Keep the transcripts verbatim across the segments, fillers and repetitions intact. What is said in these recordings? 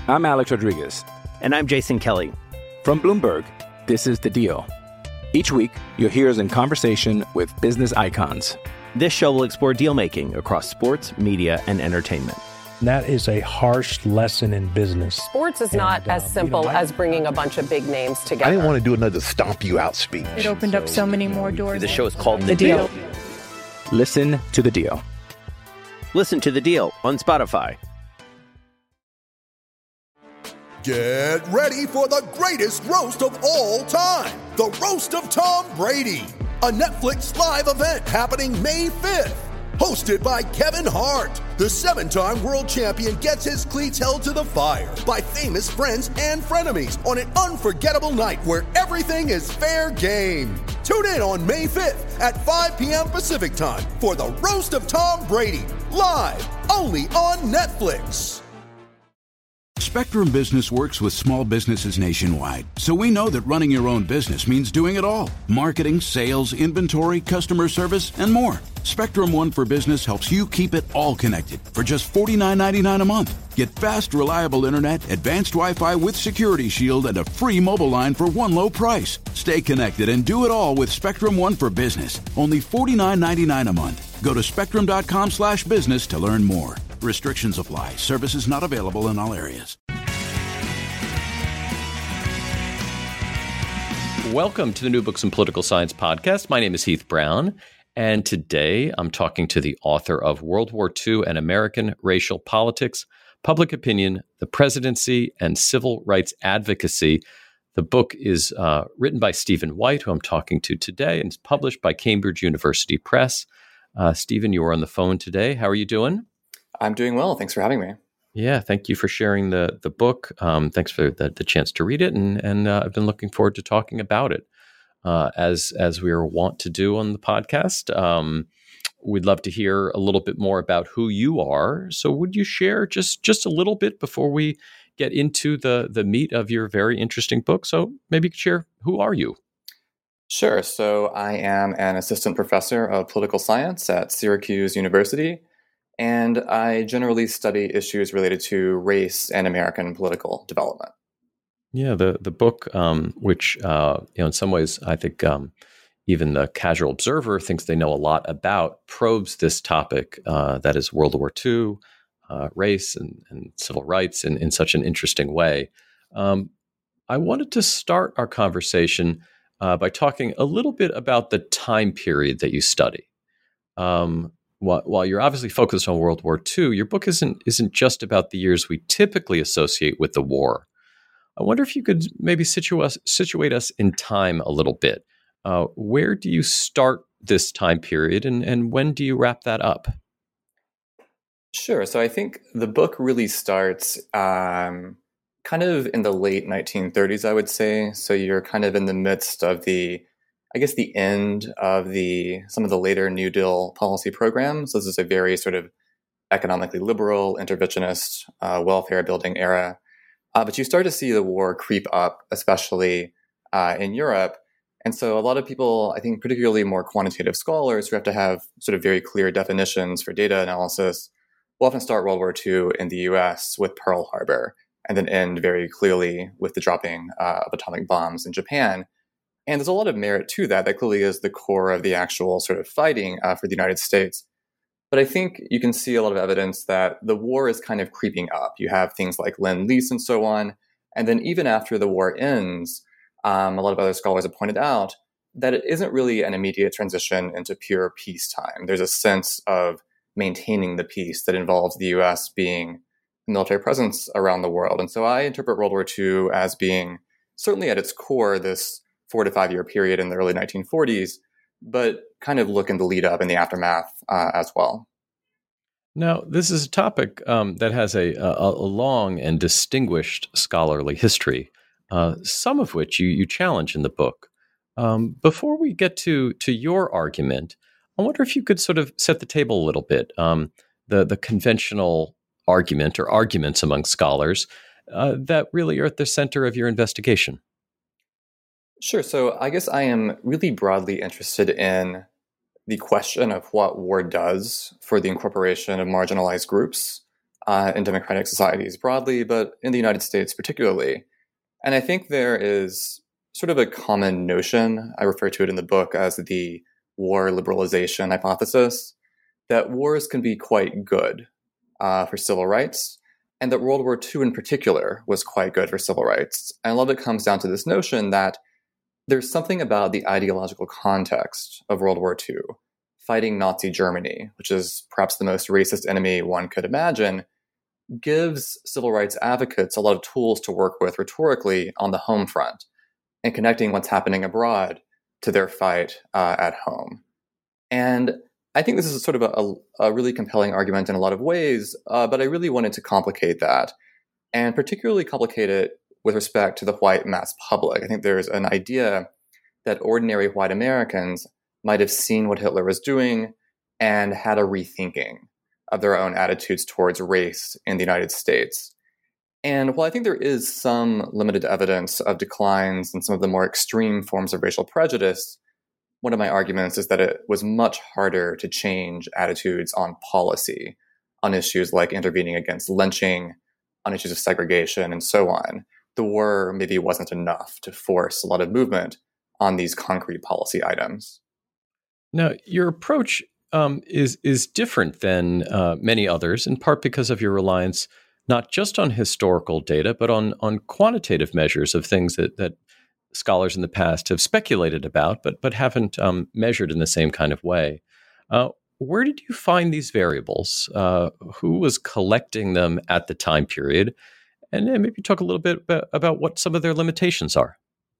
I'm Alex Rodriguez. And I'm Jason Kelly. From Bloomberg, this is The Deal. Each week, you'll hear us in conversation with business icons. This show will explore deal-making across sports, media, and entertainment. That is a harsh lesson in business. Sports is not and, uh, as simple you know, I, as bringing a bunch of big names together. I didn't want to do another stomp you out speech. It opened so, up so many more doors. The show is called The, the Deal. Deal. Listen to The Deal. Listen to The Deal on Spotify. Get ready for the greatest roast of all time. The Roast of Tom Brady. A Netflix live event happening May fifth. Hosted by Kevin Hart, the seven-time world champion gets his cleats held to the fire by famous friends and frenemies on an unforgettable night where everything is fair game. Tune in on May fifth at five p.m. Pacific time for the Roast of Tom Brady, live only on Netflix. Spectrum Business works with small businesses nationwide, so we know that running your own business means doing it all. Marketing, sales, inventory, customer service, and more. Spectrum One for Business helps you keep it all connected for just forty-nine ninety-nine a month. Get fast, reliable internet, advanced Wi-Fi with Security Shield, and a free mobile line for one low price. Stay connected and do it all with Spectrum One for Business. Only forty-nine ninety-nine a month. Go to spectrum.com slash business to learn more. Restrictions apply. Services not available in all areas. Welcome to the New Books in Political Science podcast. My name is Heath Brown, and today I'm talking to the author of World War Two and American Racial Politics, Public Opinion, the Presidency, and Civil Rights Advocacy. The book is uh, written by Stephen White, who I'm talking to today, and is published by Cambridge University Press. Uh, Stephen, you are on the phone today. How are you doing? I'm doing well. Thanks for having me. Yeah, thank you for sharing the the book. Um, thanks for the, the chance to read it, and and uh, I've been looking forward to talking about it uh, as as we are wont to do on the podcast. Um, we'd love to hear a little bit more about who you are. So, would you share just just a little bit before we get into the the meat of your very interesting book? So, maybe you could share, who are you? Sure. So, I am an assistant professor of political science at Syracuse University. And I generally study issues related to race and American political development. Yeah, the the book, um, which uh, you know, in some ways, I think um, even the casual observer thinks they know a lot about, probes this topic uh, that is World War Two, uh, race, and, and civil rights in, in such an interesting way. Um, I wanted to start our conversation uh, by talking a little bit about the time period that you study. Um, While, while you're obviously focused on World War Two, your book isn't isn't just about the years we typically associate with the war. I wonder if you could maybe situ us, situate us in time a little bit. Uh, where do you start this time period, and, and when do you wrap that up? Sure. So I think the book really starts um, kind of in the late nineteen thirties, I would say. So you're kind of in the midst of the I guess the end of the some of the later New Deal policy programs. This is a very sort of economically liberal, interventionist, uh, welfare building era. Uh, but you start to see the war creep up, especially uh, in Europe. And so a lot of people, I think particularly more quantitative scholars who have to have sort of very clear definitions for data analysis, will often start World War Two in the U S with Pearl Harbor, and then end very clearly with the dropping uh, of atomic bombs in Japan. And there's a lot of merit to that. That clearly is the core of the actual sort of fighting uh, for the United States. But I think you can see a lot of evidence that the war is kind of creeping up. You have things like Lend-Lease and so on. And then even after the war ends, um, a lot of other scholars have pointed out that it isn't really an immediate transition into pure peacetime. There's a sense of maintaining the peace that involves the U S being a military presence around the world. And so I interpret World War Two as being certainly at its core this four to five year period in the early nineteen forties, but kind of look in the lead up and the aftermath uh, as well. Now, this is a topic um, that has a, a, a long and distinguished scholarly history, uh, some of which you, you challenge in the book. Um, before we get to, to your argument, I wonder if you could sort of set the table a little bit. Um, the, the conventional argument or arguments among scholars uh, that really are at the center of your investigation. Sure. So I guess I am really broadly interested in the question of what war does for the incorporation of marginalized groups uh, in democratic societies broadly, but in the United States particularly. And I think there is sort of a common notion, I refer to it in the book as the war liberalization hypothesis, that wars can be quite good uh, for civil rights, and that World War Two in particular was quite good for civil rights. And a lot of it comes down to this notion that there's something about the ideological context of World War Two, fighting Nazi Germany, which is perhaps the most racist enemy one could imagine, gives civil rights advocates a lot of tools to work with rhetorically on the home front and connecting what's happening abroad to their fight uh, at home. And I think this is sort of a, a really compelling argument in a lot of ways, uh, but I really wanted to complicate that, and particularly complicate it with respect to the white mass public. I think there's an idea that ordinary white Americans might have seen what Hitler was doing and had a rethinking of their own attitudes towards race in the United States. And while I think there is some limited evidence of declines in some of the more extreme forms of racial prejudice, one of my arguments is that it was much harder to change attitudes on policy, on issues like intervening against lynching, on issues of segregation, and so on. The war maybe wasn't enough to force a lot of movement on these concrete policy items. Now, your approach um, is is different than uh, many others, in part because of your reliance not just on historical data, but on on quantitative measures of things that that scholars in the past have speculated about, but but haven't um, measured in the same kind of way. Uh, where did you find these variables? Uh, who was collecting them at the time period? And then maybe talk a little bit about, about what some of their limitations are.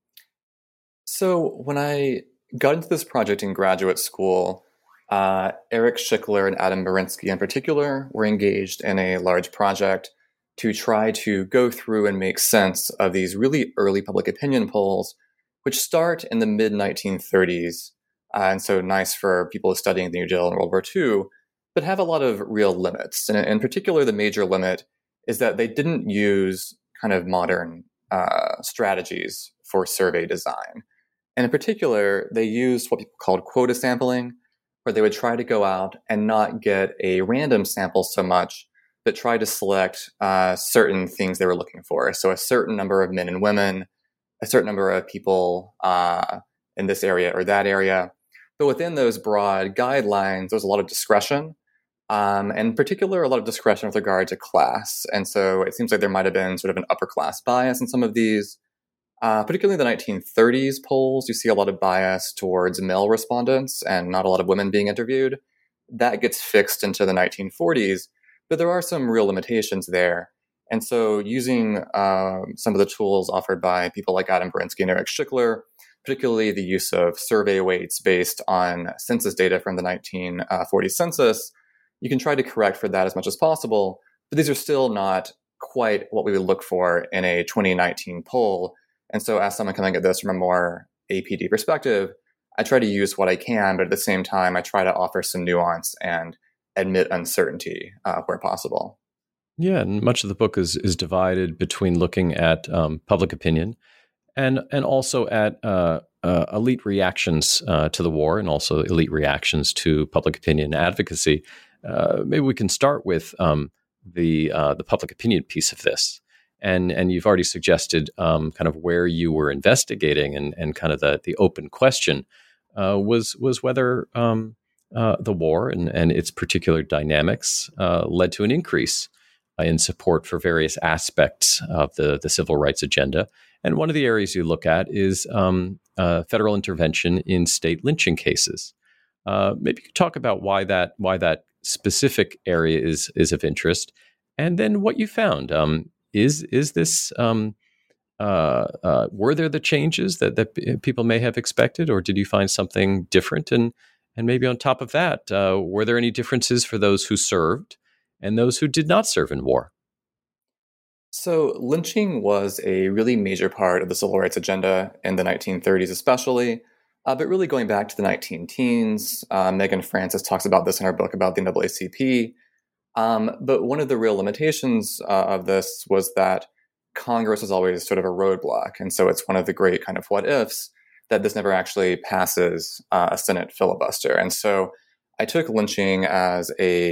So when I got into this project in graduate school, uh, Eric Schickler and Adam Berinsky in particular were engaged in a large project to try to go through and make sense of these really early public opinion polls, which start in the mid nineteen thirties, uh, and so nice for people studying the New Deal and World War Two, but have a lot of real limits. And in particular, the major limit is that they didn't use kind of modern uh, strategies for survey design. And in particular, they used what people called quota sampling, where they would try to go out and not get a random sample so much, but try to select uh, certain things they were looking for. So a certain number of men and women, a certain number of people uh, in this area or that area. But within those broad guidelines, there was a lot of discretion, um, and in particular, a lot of discretion with regard to class. And so it seems like there might have been sort of an upper class bias in some of these. Uh, particularly in the nineteen thirties polls, you see a lot of bias towards male respondents and not a lot of women being interviewed. That gets fixed into the nineteen forties, but there are some real limitations there. And so using um, some of the tools offered by people like Adam Berinsky and Eric Schickler, particularly the use of survey weights based on census data from the nineteen forties census, you can try to correct for that as much as possible. But these are still not quite what we would look for in a twenty nineteen poll. And so as someone coming at this from a more A P D perspective, I try to use what I can, but at the same time, I try to offer some nuance and admit uncertainty uh, where possible. Yeah, and much of the book is is divided between looking at um, public opinion and and also at uh, uh, elite reactions uh, to the war and also elite reactions to public opinion advocacy. Uh, maybe we can start with um, the uh, the public opinion piece of this. And and you've already suggested um, kind of where you were investigating, and, and kind of the, the open question uh, was was whether um, uh, the war and, and its particular dynamics uh, led to an increase uh, in support for various aspects of the, the civil rights agenda. And one of the areas you look at is um, uh, federal intervention in state lynching cases. Uh, maybe you could talk about why that why that specific area is is of interest, and then what you found. Um, Is is this um, uh, uh, were there the changes that, that p- people may have expected, or did you find something different? And and maybe on top of that, uh, were there any differences for those who served and those who did not serve in war? So lynching was a really major part of the civil rights agenda in the nineteen thirties, especially, uh, but really going back to the nineteen teens. Uh, Megan Francis talks about this in her book about the N double A C P. Um, but one of the real limitations uh, of this was that Congress was always sort of a roadblock. And so it's one of the great kind of what ifs that this never actually passes uh, a Senate filibuster. And so I took lynching as a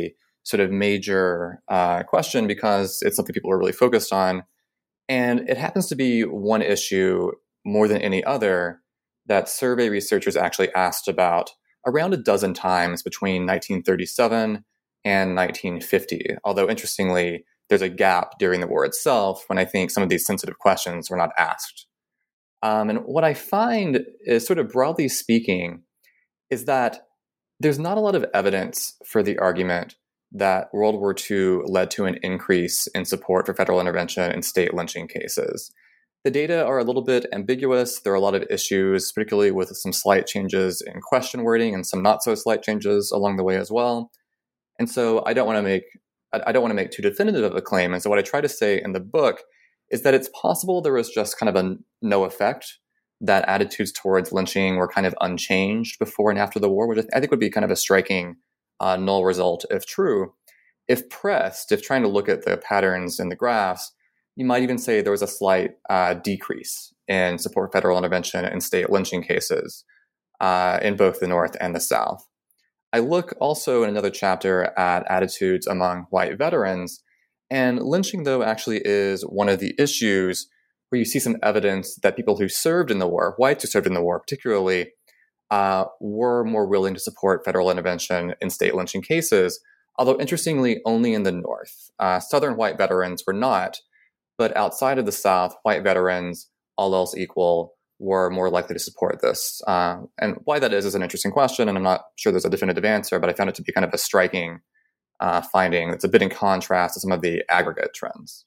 sort of major uh, question because it's something people are really focused on. And it happens to be one issue more than any other that survey researchers actually asked about around a dozen times between nineteen thirty-seven and nineteen fifty. Although, interestingly, there's a gap during the war itself when I think some of these sensitive questions were not asked. Um, and what I find is, sort of broadly speaking, is that there's not a lot of evidence for the argument that World War Two led to an increase in support for federal intervention in state lynching cases. The data are a little bit ambiguous. There are a lot of issues, particularly with some slight changes in question wording and some not so slight changes along the way as well. And so I don't want to make I don't want to make too definitive of a claim. And so what I try to say in the book is that it's possible there was just kind of a no effect, that attitudes towards lynching were kind of unchanged before and after the war, which I think would be kind of a striking uh, null result if true. If pressed, if trying to look at the patterns in the graphs, you might even say there was a slight uh, decrease in support for federal intervention in state lynching cases uh, in both the North and the South. I look also in another chapter at attitudes among white veterans, and lynching, though, actually is one of the issues where you see some evidence that people who served in the war, whites who served in the war particularly, uh, were more willing to support federal intervention in state lynching cases, although interestingly only in the North. Uh, Southern white veterans were not, but outside of the South, white veterans, all else equal, were more likely to support this. Uh, and why that is is an interesting question, and I'm not sure there's a definitive answer, but I found it to be kind of a striking uh, finding that's a bit in contrast to some of the aggregate trends.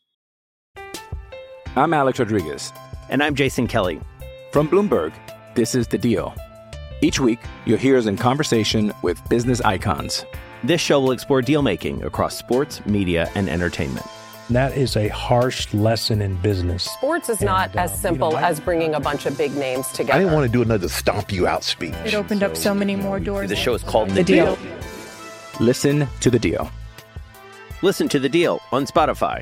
I'm Alex Rodriguez. And I'm Jason Kelly. From Bloomberg, this is The Deal. Each week, you'll hear us in conversation with business icons. This show will explore deal-making across sports, media, and entertainment. That is a harsh lesson in business. Sports is And, not uh, as simple you know, I- as bringing a bunch of big names together. I didn't want to do another stomp you out speech. It opened up so many more doors. The show is called The The Deal. Deal. Listen to The Deal. Listen to The Deal on Spotify.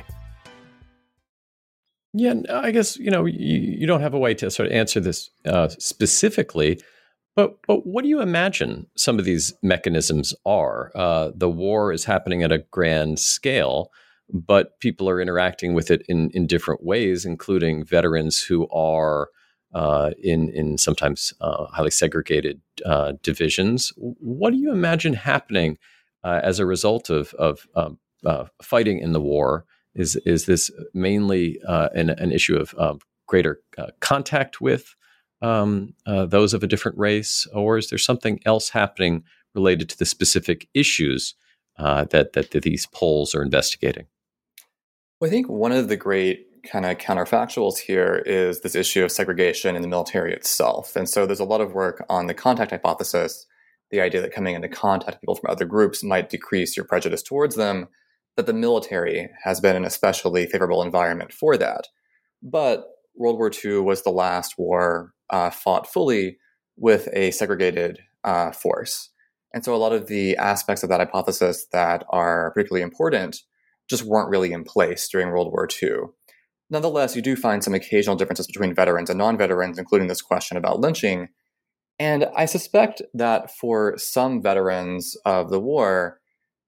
Yeah, I guess, you know, you, you don't have a way to sort of answer this uh, specifically, but but what do you imagine some of these mechanisms are? Uh, the war is happening at a grand scale, but people are interacting with it in, in different ways, including veterans who are uh, in in sometimes uh, highly segregated uh, divisions. What do you imagine happening uh, as a result of of um, uh, fighting in the war? Is is this mainly uh, an, an issue of uh, greater uh, contact with um, uh, those of a different race, or is there something else happening related to the specific issues uh, that, that that these polls are investigating? Well, I think one of the great kind of counterfactuals here is this issue of segregation in the military itself. And so there's a lot of work on the contact hypothesis, the idea that coming into contact with people from other groups might decrease your prejudice towards them, that the military has been an especially favorable environment for that. But World War Two was the last war uh, fought fully with a segregated uh, force. And so a lot of the aspects of that hypothesis that are particularly important just weren't really in place during World War Two. Nonetheless, you do find some occasional differences between veterans and non-veterans, including this question about lynching. And I suspect that for some veterans of the war,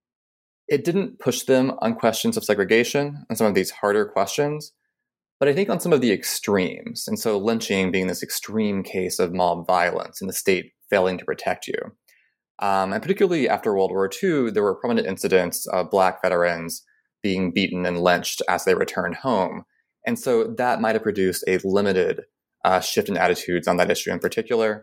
it didn't push them on questions of segregation and some of these harder questions, but I think on some of the extremes. And so lynching being this extreme case of mob violence and the state failing to protect you. Um, and particularly after World War Two, there were prominent incidents of Black veterans being beaten and lynched as they returned home. And so that might have produced a limited uh, shift in attitudes on that issue in particular.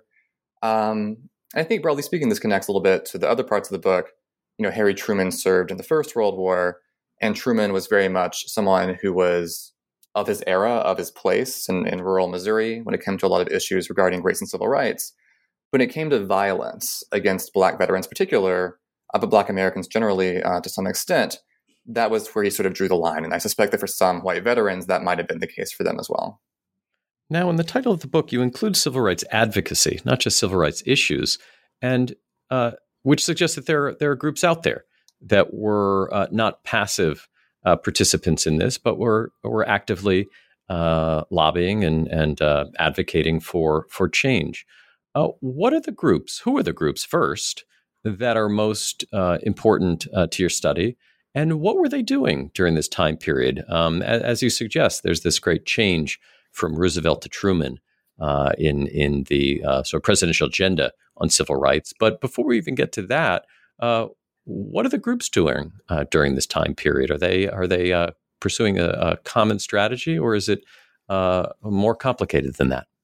Um, and I think broadly speaking, this connects a little bit to the other parts of the book. You know, Harry Truman served in the First World War, and Truman was very much someone who was of his era, of his place in, in rural Missouri when it came to a lot of issues regarding race and civil rights. When it came to violence against Black veterans in particular, uh, but Black Americans generally uh, to some extent, that was where he sort of drew the line. And I suspect that for some white veterans, that might have been the case for them as well. Now, in the title of the book, you include civil rights advocacy, not just civil rights issues, and uh, which suggests that there, there are groups out there that were uh, not passive uh, participants in this, but were were actively uh, lobbying and and uh, advocating for for change. Uh, what are the groups? Who are the groups first? that are most uh, important uh, to your study? And what were they doing during this time period? Um, as, as you suggest, there's this great change from Roosevelt to Truman uh, in in the uh, sort of presidential agenda on civil rights. But before we even get to that, uh, what are the groups doing uh, during this time period? Are they are they uh, pursuing a, a common strategy, or is it uh, more complicated than that?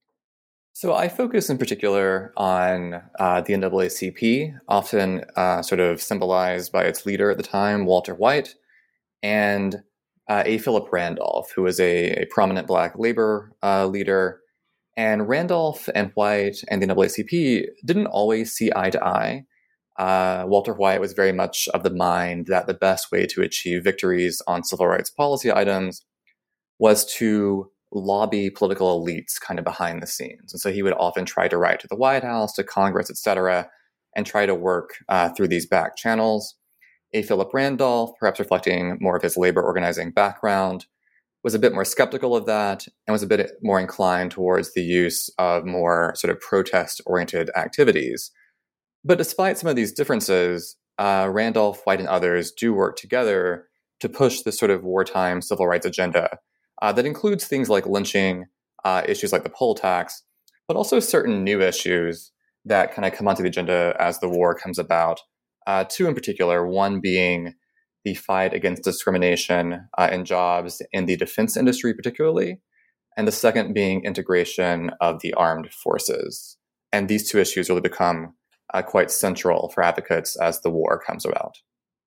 So I focus in particular on uh, the N double A C P, often uh, sort of symbolized by its leader at the time, Walter White, and uh, A. Philip Randolph, who was a, a prominent Black labor uh, leader. And Randolph and White and the N double A C P didn't always see eye to eye. Uh, Walter White was very much of the mind that the best way to achieve victories on civil rights policy items was to lobby political elites kind of behind the scenes. And so he would often try to write to the White House, to Congress, et cetera, and try to work uh, through these back channels. A. Philip Randolph, perhaps reflecting more of his labor organizing background, was a bit more skeptical of that and was a bit more inclined towards the use of more sort of protest-oriented activities. But despite some of these differences, uh, Randolph, White, and others do work together to push this sort of wartime civil rights agenda uh, that includes things like lynching, uh, issues like the poll tax, but also certain new issues that kind of come onto the agenda as the war comes about. Uh, two in particular, one being the fight against discrimination uh, in jobs in the defense industry particularly, and the second being integration of the armed forces. And these two issues really become uh, quite central for advocates as the war comes about.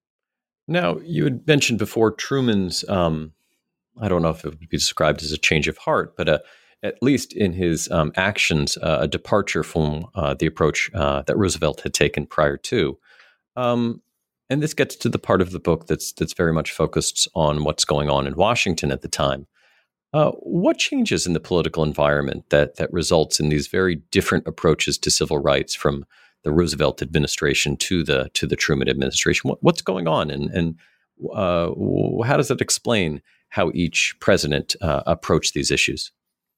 Now, you had mentioned before Truman's, um, I don't know if it would be described as a change of heart, but uh, at least in his um, actions, uh, a departure from uh, the approach uh, that Roosevelt had taken prior to. Um, and this gets to the part of the book that's that's very much focused on what's going on in Washington at the time. Uh, what changes in the political environment that that results in these very different approaches to civil rights from the Roosevelt administration to the to the Truman administration? What, what's going on, and and uh, how does that explain how each president uh, approached these issues?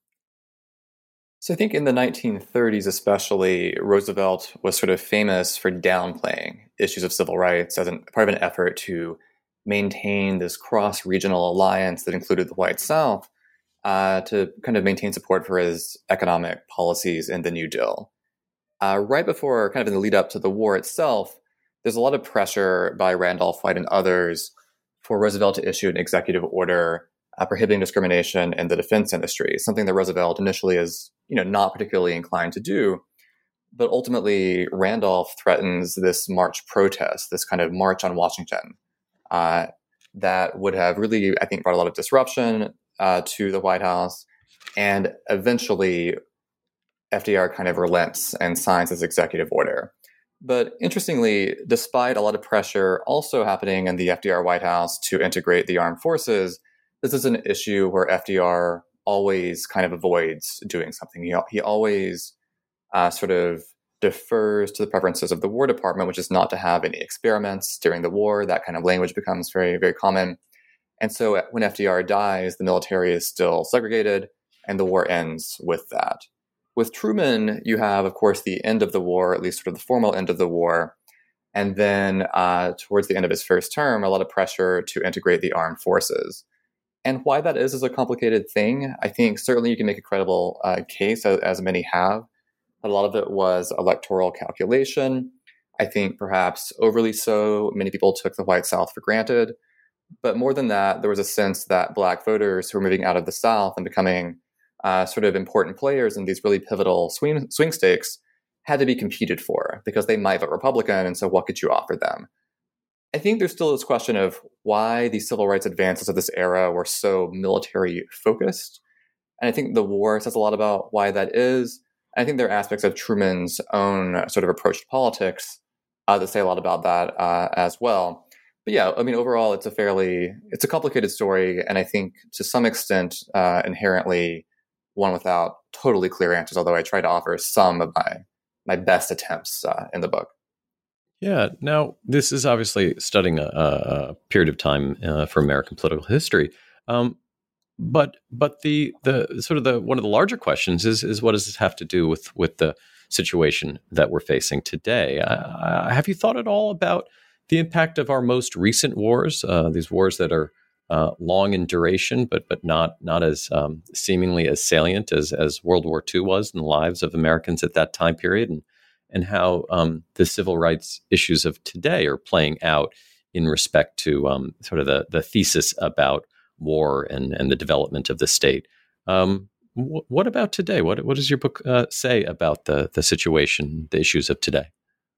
So I think in the nineteen thirties especially, Roosevelt was sort of famous for downplaying issues of civil rights as an, part of an effort to maintain this cross-regional alliance that included the White South uh, to kind of maintain support for his economic policies in the New Deal. Uh, right before, kind of in the lead up to the war itself, there's a lot of pressure by Randolph, White, and others for Roosevelt to issue an executive order uh, prohibiting discrimination in the defense industry, something that Roosevelt initially is, you know, not particularly inclined to do. But ultimately, Randolph threatens this March protest, this kind of march on Washington, uh, that would have really, I think, brought a lot of disruption uh, to the White House. And eventually, F D R kind of relents and signs this executive order. But interestingly, despite a lot of pressure also happening in the F D R White House to integrate the armed forces, this is an issue where F D R always kind of avoids doing something. He, he always uh, sort of defers to the preferences of the War Department, which is not to have any experiments during the war. That kind of language becomes very, very common. And so when F D R dies, the military is still segregated, and the war ends with that. With Truman, you have, of course, the end of the war, at least sort of the formal end of the war. And then uh, towards the end of his first term, a lot of pressure to integrate the armed forces. And why that is is a complicated thing. I think certainly you can make a credible uh, case, as, as many have. A lot of it was electoral calculation. I think perhaps overly so. Many people took the White South for granted. But more than that, there was a sense that Black voters who were moving out of the South and becoming uh, sort of important players in these really pivotal swing, swing states had to be competed for because they might vote Republican. And so what could you offer them? I think there's still this question of why the civil rights advances of this era were so military focused. And I think the war says a lot about why that is. I think there are aspects of Truman's own sort of approach to politics uh, that say a lot about that uh, as well. But yeah, I mean, overall, it's a fairly, it's a complicated story. And I think to some extent, uh, inherently one without totally clear answers, although I try to offer some of my, my best attempts uh, in the book. Yeah. Now, this is obviously studying a, a period of time uh, for American political history. Um, but but the the sort of the one of the larger questions is is what does this have to do with with the situation that we're facing today? Uh, have you thought at all about the impact of our most recent wars, uh, these wars that are uh, long in duration, but but not not as um, seemingly as salient as as World War Two was in the lives of Americans at that time period, and and how um, the civil rights issues of today are playing out in respect to um, sort of the the thesis about war and and the development of the state. Um, wh- what about today? What what does your book uh, say about the the situation, the issues of today?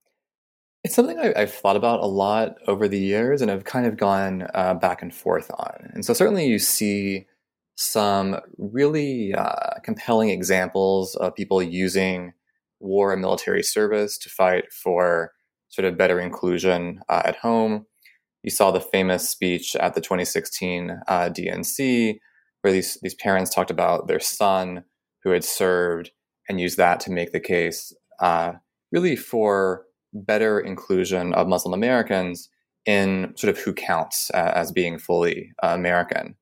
It's something I, I've thought about a lot over the years, and I've kind of gone uh, back and forth on. And so certainly you see some really uh, compelling examples of people using war and military service to fight for sort of better inclusion uh, at home. You saw the famous speech at the twenty sixteen uh, D N C, where these, these parents talked about their son who had served and used that to make the case uh, really for better inclusion of Muslim Americans in sort of who counts uh, as being fully uh, American.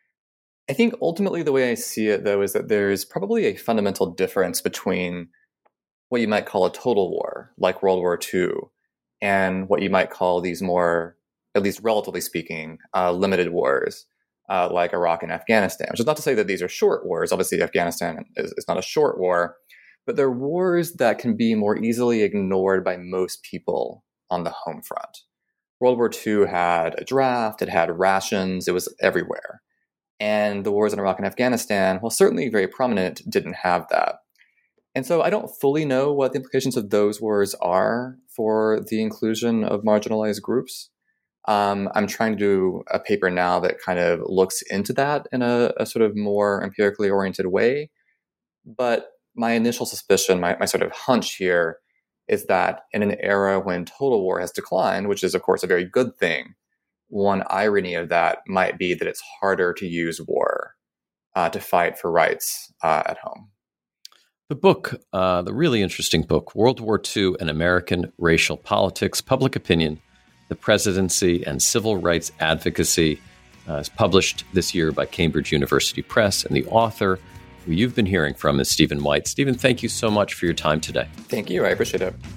I think ultimately the way I see it, though, is that there's probably a fundamental difference between what you might call a total war, like World War Two, and what you might call these more, at least relatively speaking, uh, limited wars, uh, like Iraq and Afghanistan, which is not to say that these are short wars. Obviously, Afghanistan is, is not a short war, but they're wars that can be more easily ignored by most people on the home front. World War Two had a draft, it had rations, it was everywhere. And the wars in Iraq and Afghanistan, while certainly very prominent, didn't have that. And so I don't fully know what the implications of those wars are for the inclusion of marginalized groups. Um, I'm trying to do a paper now that kind of looks into that in a, a sort of more empirically oriented way. But my initial suspicion, my, my sort of hunch here, is that in an era when total war has declined, which is, of course, a very good thing, one irony of that might be that it's harder to use war uh, to fight for rights uh, at home. The book, uh, the really interesting book, World War Two and American Racial Politics, Public Opinion, the Presidency, and Civil Rights Advocacy, uh, is published this year by Cambridge University Press, and the author who you've been hearing from is Stephen White. Stephen, thank you so much for your time today. Thank you. I appreciate it.